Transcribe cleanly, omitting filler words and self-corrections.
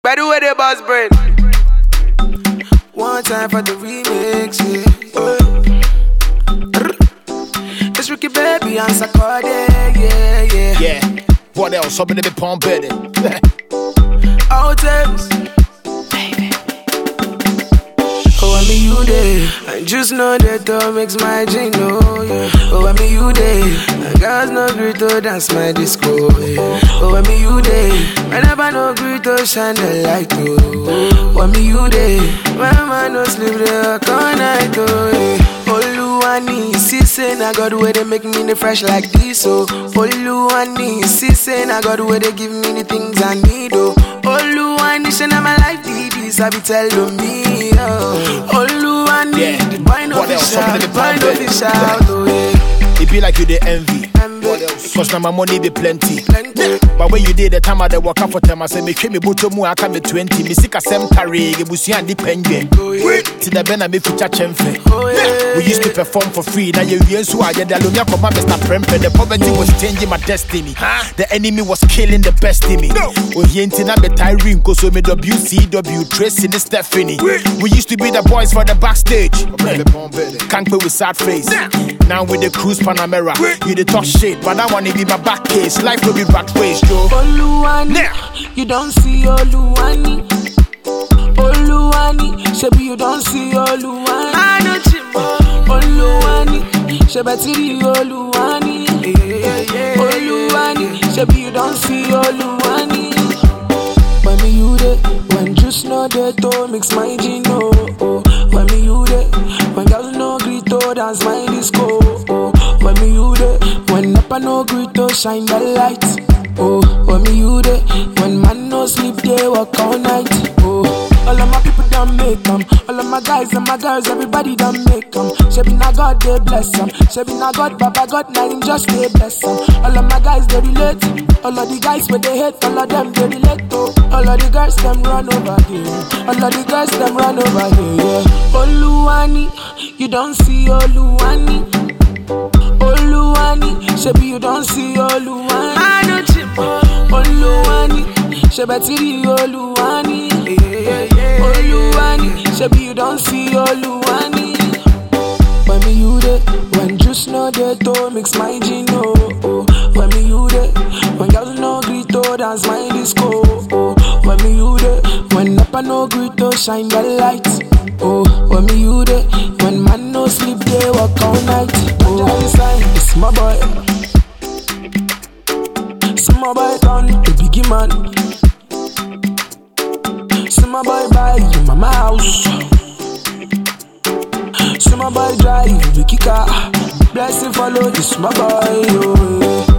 By the way, the boss brain. One time for the remix, yeah. It's Ricky Baby and Sakode, yeah. Yeah. What else? Somebody be pumping it. Outtakes. Oh, I mean you day. I just know that all makes my dream, oh yeah. Oh, I mean you day. I got no great to dance my disco, yeah. Oh, I mean you day. Whenever no great to shine the light, oh. Oh, I mean you day. When man no sleep, they work all night, oh yeah. Oluwani, see say na God where they make me the fresh like this, oh. Oluwani, see say na God where they give me the things I need, oh. Oluwani, say na my life did this, I be telling me, oh. Oluwani, the boy no fish out, the boy no fish out, oh yeah. It be like you the envy. Cause now my money be plenty. But when you did the time I the work out for them, I say me treat me buto mu I can be 20. Me sick a sem tari, gebusi and the penguin. To the ben I me feature chemfe. We used to perform for free. Now you so I get the lunya come Mr. Prempe. The poverty was changing my destiny. The enemy was killing the best in me. Oh he ain't na be Tyrene, cause we made WCW Tracy and Stephanie. We used to be the boys for the backstage. Can't play with sad face. Now with the cruise Panamera, you the talk shit, but that one it be my back case. Life will be rat race, Joe. Oluwani, you don't see Oluwani. Oluwani, shebi you don't see Oluwani. I know Chimbo. Oluwani, shebatiri Oluwani. Oluwani, shebi you don't see Oluwani. When me you there, when just no there to mix my gino. When me you there, when girls no greet to dance my disco. When me you there, when up no greet to shine the light. Oh, when me you there, when man no sleep they work all night. Oh, all of my people don't make them. All of my guys and my girls, everybody don't make them. Shebi na God they bless them. Shebi na God, Baba God, na him just they bless them. All of my guys they relate. All of the guys where they hate, all of them they relate to. All of the girls them run over here. All of the girls them run over here. Yeah. Oluwani, you don't see Oluwani. Oluwani, shebi you don't see Oluwani. I know Chimbo. Oluwani, shebatiri Oluwani. Oluwani, shebi you don't see Oluwani. When me you there, when juice no there to mix my gino. When me you there, when girls no greet to dance my disco. When me you there, when upper no greet to shine the light. Oh, when me you there, when man no sleep they work all night. Oh, it's my boy. It's my boy done, the biggie man. It's my boy buy you mama house. It's my boy drive the kicker. Blessing follow this my boy. Oh,